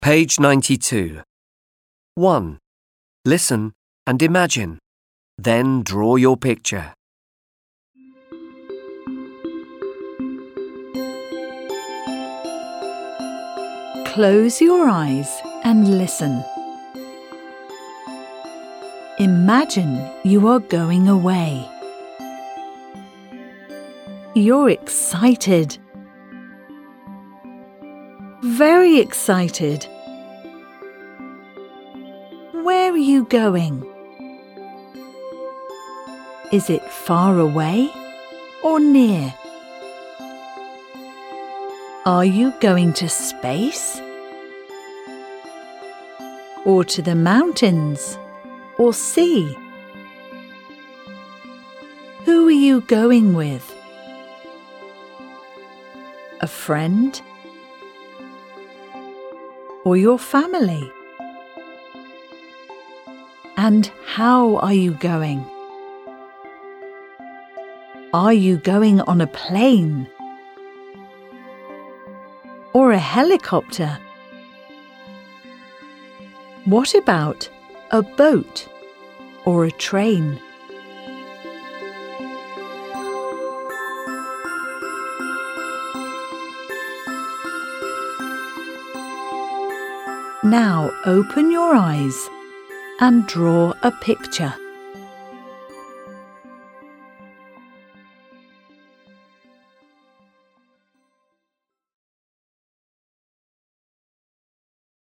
Page 92. 1. Listen and imagine. Then draw your picture. Close your eyes and listen. Imagine you are going away. You're excited. Very excited. Where are you going? Is it far away or near? Are you going to space? Or to the mountains or sea? Who are you going with? A friend? Or your family? And how are you going? Are you going on a plane? Or a helicopter? What about a boat or a train? Now open your eyes and draw a picture.